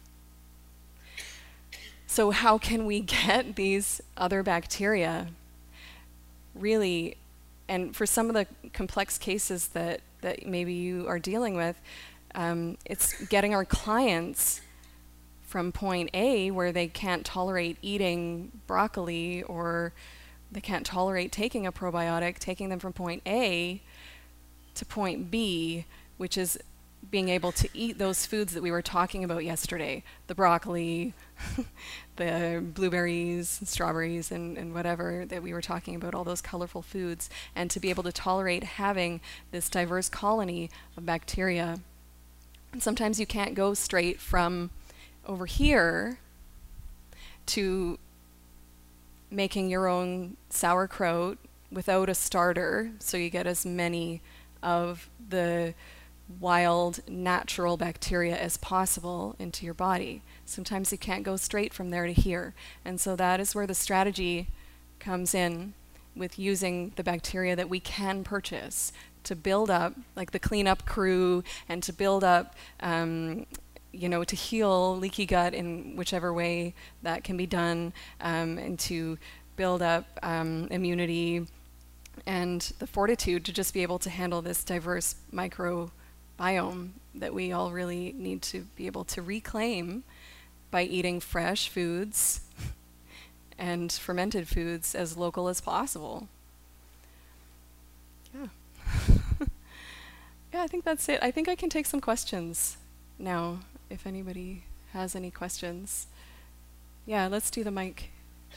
So how can we get these other bacteria really, and for some of the complex cases that, that maybe you are dealing with, um, it's getting our clients from point A, where they can't tolerate eating broccoli or they can't tolerate taking a probiotic, taking them from point A to point B, which is being able to eat those foods that we were talking about yesterday, the broccoli, the blueberries, strawberries, and, and whatever that we were talking about, all those colorful foods, and to be able to tolerate having this diverse colony of bacteria. And sometimes you can't go straight from over here to making your own sauerkraut without a starter, so you get as many of the wild, natural bacteria as possible into your body. Sometimes you can't go straight from there to here. And so that is where the strategy comes in, with using the bacteria that we can purchase to build up, like the cleanup crew, and to build up, um, you know, to heal leaky gut in whichever way that can be done, um, and to build up um, immunity and the fortitude to just be able to handle this diverse microbiome that we all really need to be able to reclaim by eating fresh foods and fermented foods as local as possible. Yeah. Yeah, I think that's it. I think I can take some questions now, if anybody has any questions. Yeah, let's do the mic.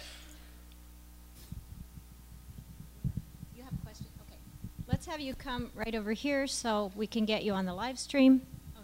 You have a question? Okay. Let's have you come right over here so we can get you on the live stream.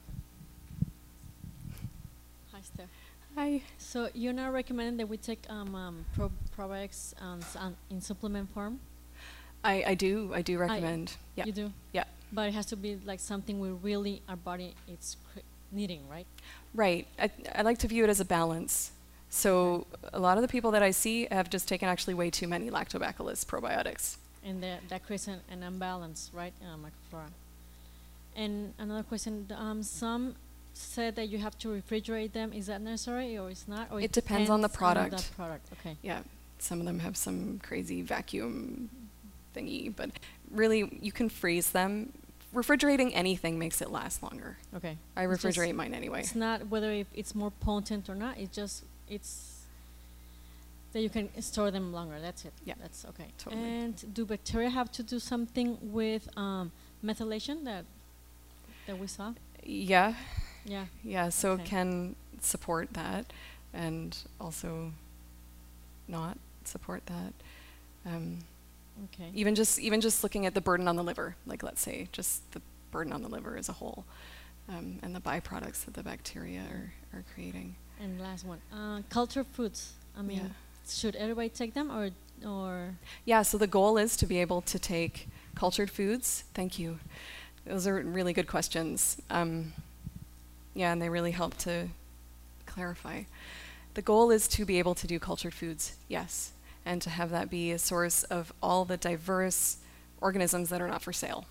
Hi, Steph. Hi. So you're not recommending that we take um, um, pro probiotics um, s- um, in supplement form? I, I do, I do recommend. Yeah. You do? Yeah. But it has to be like something we really, our body is cr- needing, right? Right. I, I like to view it as a balance. So a lot of the people that I see have just taken actually way too many lactobacillus probiotics. And that, that creates an, an imbalance, right, in our microflora. And another question, th- um, some said that you have to refrigerate them. Is that necessary or it's not? Or It depends on the the product. product, okay. Yeah. Some of them have some crazy vacuum thingy, but really you can freeze them. Refrigerating anything makes it last longer. Okay. I It's just- refrigerate mine anyway. It's not whether if it's more potent or not. It's just it's that you can store them longer. That's it. Yeah. That's okay. Totally. And do bacteria have to do something with um, methylation that that we saw? Yeah. Yeah. Yeah, so Okay. it can support that and also not support that. Um, Okay. even just even just looking at the burden on the liver, like let's say just the burden on the liver as a whole, um, and the byproducts that the bacteria are, are creating. And last one, uh, cultured foods. I mean, Yeah. should everybody take them or or? Yeah, so the goal is to be able to take cultured foods. Thank you. Those are really good questions. Um, yeah, and they really help to clarify. The goal is to be able to do cultured foods, yes, and to have that be a source of all the diverse organisms that are not for sale.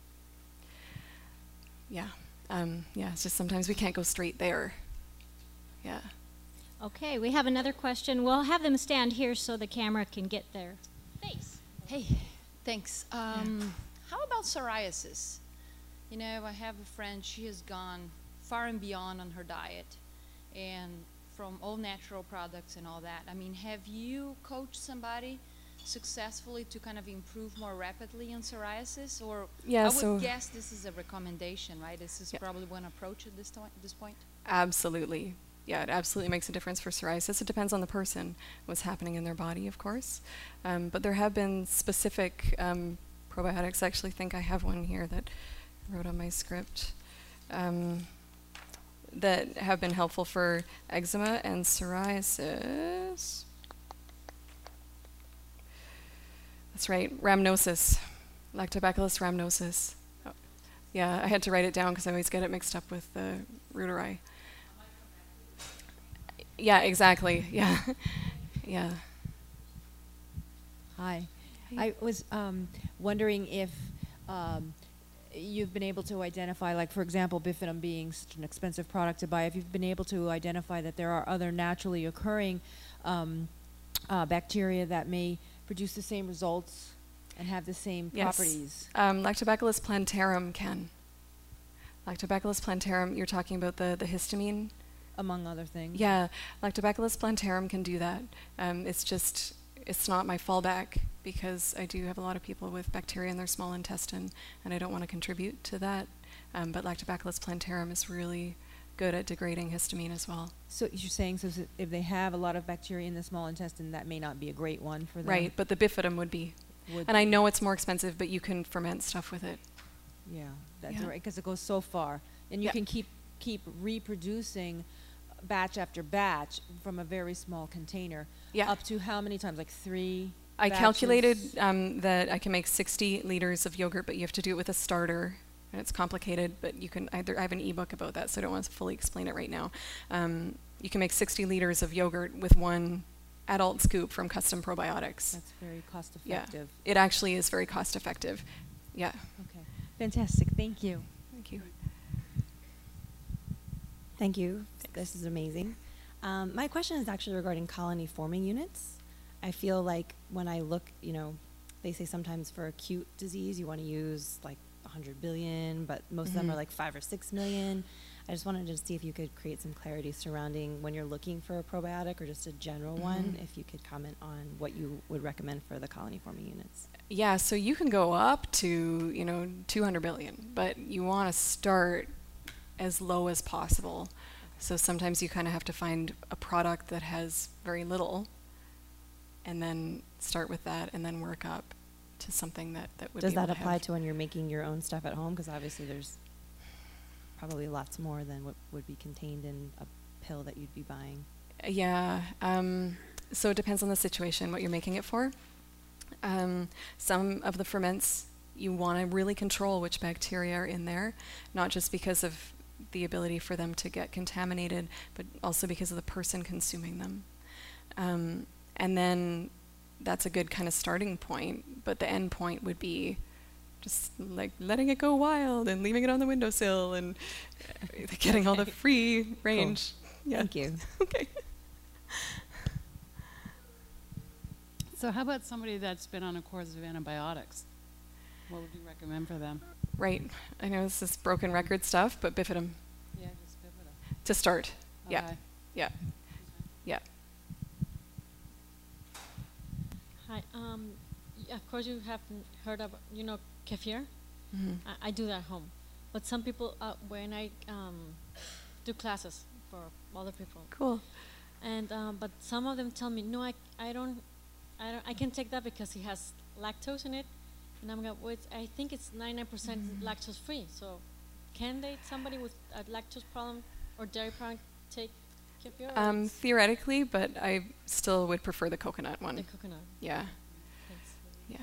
Yeah, um, yeah, it's just sometimes we can't go straight there. Yeah. Okay, we have another question. We'll have them stand here so the camera can get their face. Hey, thanks. Um, how about psoriasis? You know, I have a friend, she has gone far and beyond on her diet and from all natural products and all that. I mean, have you coached somebody successfully to kind of improve more rapidly in psoriasis? Or Yeah, I would so- guess this is a recommendation, right? This is Yeah. probably one approach at this, to- this point. Absolutely. Yeah, it absolutely makes a difference for psoriasis. It depends on the person, what's happening in their body, of course. Um, but there have been specific um, probiotics. I actually think I have one here that I wrote on my script um, that have been helpful for eczema and psoriasis. That's right, rhamnosus, Lactobacillus rhamnosus. Oh, yeah, I had to write it down because I always get it mixed up with the Reuteri. Yeah, exactly. Yeah, yeah. Hi. Hey. I was um, wondering if um, you've been able to identify, like, for example, bifidum being such an expensive product to buy, if you've been able to identify that there are other naturally occurring um, uh, bacteria that may produce the same results and have the same Yes. properties. Um, Lactobacillus plantarum can. Lactobacillus plantarum, you're talking about the, the histamine? Among other things. Yeah, Lactobacillus plantarum can do that. Um, it's just, it's not my fallback because I do have a lot of people with bacteria in their small intestine and I don't want to contribute to that. Um, but Lactobacillus plantarum is really good at degrading histamine as well. So you're saying, so s- if they have a lot of bacteria in the small intestine, that may not be a great one for them? Right, but the bifidum would be. Would And I know it's more expensive, but you can ferment stuff with it. Yeah, that's Yeah. right, because it goes so far. And you Yeah. can keep keep reproducing batch after batch from a very small container. Yeah. Up to how many times? Like three I batches? calculated um, that I can make sixty liters of yogurt, but you have to do it with a starter. And it's complicated, but you can either, I have an ebook about that, so I don't want to fully explain it right now. Um, you can make sixty liters of yogurt with one adult scoop from Custom Probiotics. That's very cost Yeah, effective. it actually is very cost effective. Yeah, Okay. Fantastic. Thank you. thank you. Thank you. This is amazing. Um, my question is actually regarding colony forming units. I feel like when I look, you know, they say sometimes for acute disease you want to use like one hundred billion, but most of them Mhm. are like five or six million. I just wanted to see if you could create some clarity surrounding when you're looking for a probiotic or just a general one, Mhm. if you could comment on what you would recommend for the colony forming units. Yeah, so you can go up to, you know, two hundred billion, but you want to start as low as possible. So sometimes you kind of have to find a product that has very little and then start with that and then work up to something that, that would Does be that able to apply have- to when you're making your own stuff at home? Because obviously there's probably lots more than what would be contained in a pill that you'd be buying. Yeah, um, so it depends on the situation, what you're making it for. Um, some of the ferments, you want to really control which bacteria are in there, not just because of the ability for them to get contaminated, but also because of the person consuming them. Um, and then that's a good kind of starting point, but the end point would be just like letting it go wild and leaving it on the windowsill and uh, getting all the free range. Yeah. Thank you. Okay. So how about somebody that's been on a course of antibiotics? What would you recommend for them? Right. I know this is broken record stuff, but bifidum Yeah, just bifidum. to start. Yeah. Okay. Yeah. Yeah. Hi. Um, y- of course, you have n- heard about, you know, kefir. Mhm. I, I do that at home, but some people, uh, when I um, do classes for other people, Cool. and um, but some of them tell me, no, I, I don't I don't, I can take that because it has lactose in it, and I'm going. Well, it's- I think it's ninety-nine percent lactose free. So, can they somebody with a lactose problem or dairy problem take kefir? or Um, it's theoretically, but I still would prefer the coconut one. the coconut. Yeah. Thanks. Yeah.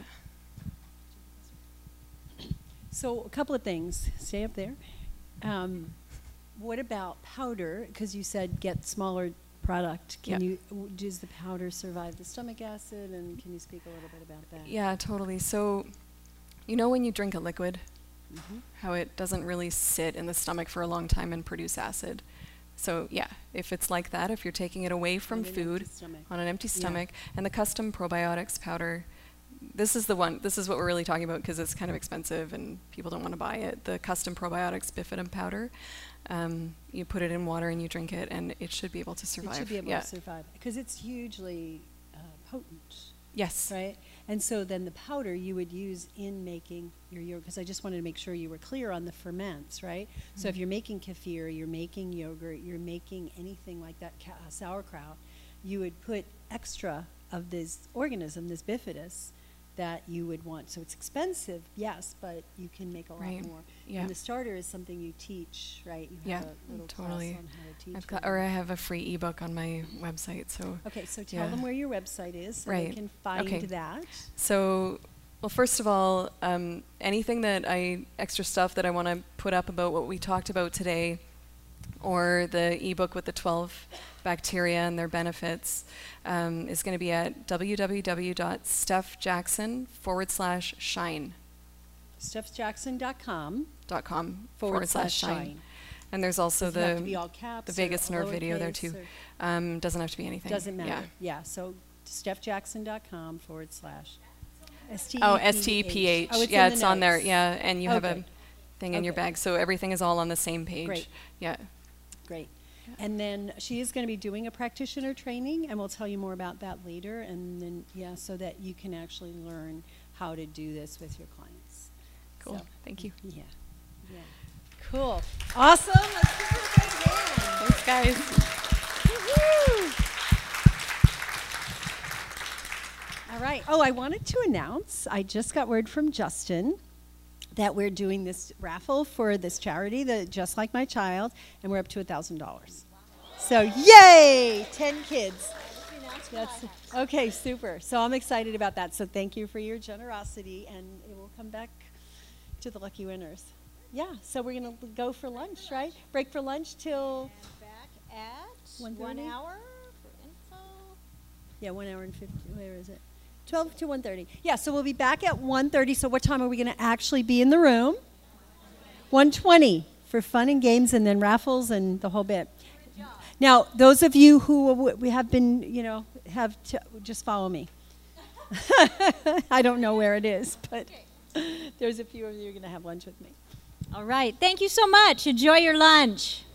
So a couple of things. Stay up there. Um, what about powder? Because you said get smaller product. Can Yeah. you w- does the powder survive the stomach acid? And can you speak a little bit about that? Yeah, totally. So, you know when you drink a liquid, Mhm. how it doesn't really sit in the stomach for a long time and produce acid. So yeah, if it's like that, if you're taking it away from On an empty food stomach. on an empty Yeah. stomach, and the custom probiotics powder, this is the one, this is what we're really talking about because it's kind of expensive and people don't want to buy it. The custom probiotics bifidum powder, um, you put it in water and you drink it and it should be able to survive. It should be able yeah. to survive because it's hugely uh, potent. Yes. Right? And so then the powder you would use in making your yogurt, because I just wanted to make sure you were clear on the ferments, right? So if you're making kefir, you're making yogurt, you're making anything like that, ca- uh, sauerkraut, you would put extra of this organism, this bifidus, that you would want. So it's expensive, yes, but you can make a lot Right. more. Yeah. And the starter is something you teach, right? You Yeah, have a little totally. class on how to teach I've got, it. or I have a free ebook on my website. So Okay, so tell yeah. them where your website is so Right. they can find Okay. that. So, well, first of all, um, anything that I, extra stuff that I want to put up about what we talked about today, or the ebook with the twelve bacteria and their benefits, um, is going to be at www.stephjackson forward slash shine. Steph Jackson dot com dot com forward slash shine. And there's also Does it have to the be all caps the or Vegas Nerve video there lowercase too. or- Um, doesn't have to be anything. Doesn't Yeah. matter. Yeah, so steph jackson dot com forward slash S T E Oh, S T E P H. Oh, it's yeah, in the it's on there. notes. Yeah, and you have Okay. a thing in your Okay. bag, so everything is all on the same page. Great. Yeah. Great. And then she is going to be doing a practitioner training, and we'll tell you more about that later. And then, yeah, so that you can actually learn how to do this with your clients. Cool. So, Thank you. Yeah. Yeah. Cool. Awesome. Let's give her a big hand. Thanks, guys. Woo-hoo. All right. Oh, I wanted to announce, I just got word from Justin that we're doing this raffle for this charity, the Just Like My Child, and we're up to one thousand dollars. So, yay! ten kids. That's, okay, super. So I'm excited about that. So thank you for your generosity, and it will come back to the lucky winners. Yeah, so we're going to go for lunch, right? Break for lunch till Back at one one thirty? hour for info. Yeah, one hour and fifty. Where is it? Twelve to one thirty. Yeah, so we'll be back at one thirty. So what time are we going to actually be in the room? One twenty for fun and games, and then raffles and the whole bit. Now, those of you who w- we have been, you know, have to just follow me. I don't know where it is, but there's a few of you who are going to have lunch with me. All right. Thank you so much. Enjoy your lunch.